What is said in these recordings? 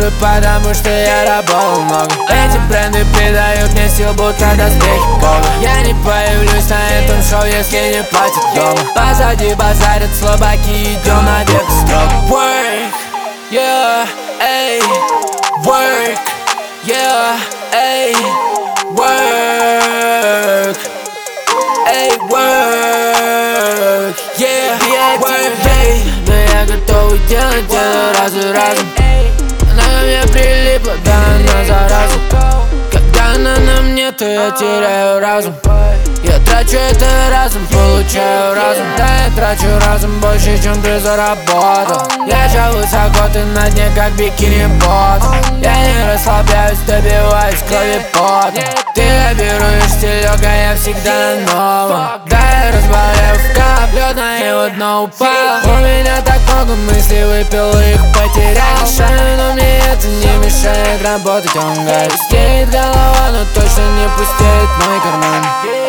купюры, потому что я работал много. Эти бренды придают мне сил, будто доспехи Бога. Я не появлюсь на этом шоу, если не платят дома. Позади базарят слабаки, идем на век строг. Work, yeah, эй, work, yeah, эй, work, эй, work, yeah, work, эй. Но я готов делать дело раз за разом. Она ко мне прилипла, да она зараза. Когда она на мне, то я теряю разум. Я трачу это разом, получаю разум. Да, я трачу разум больше, чем ты заработал. Я же высоко, ты на дне, как бикини-бот. Я не расслабляюсь, добиваюсь крови потом. Ты копируешь стилек, а я всегда на новом. Да, я разбавляю в кап, лед на его дно упал. У меня так много мыслей, выпил их, потерял. Мешаю, но мне это не мешает работать, он говорит. Пустеет голова, но точно не пустеет мой карман.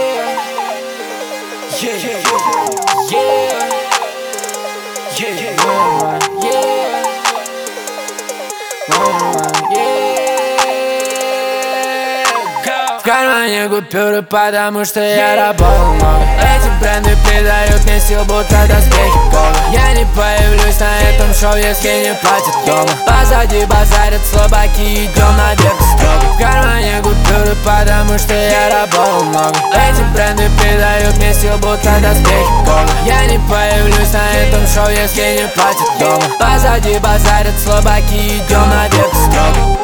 В кармане купюры, потому что я работал много. Эти бренды придают мне сил, будто доспехи Бога. Я не появлюсь на этом шоу, если не платят дома. Позади базарят слабаки, идем на век строго. В кармане купюры, потому что я работал много. Эти бренды придают мне сил, будто доспехи Бога. Я не появлюсь на этом шоу, если не платят дома. Позади базарят слабаки, идем на век строго.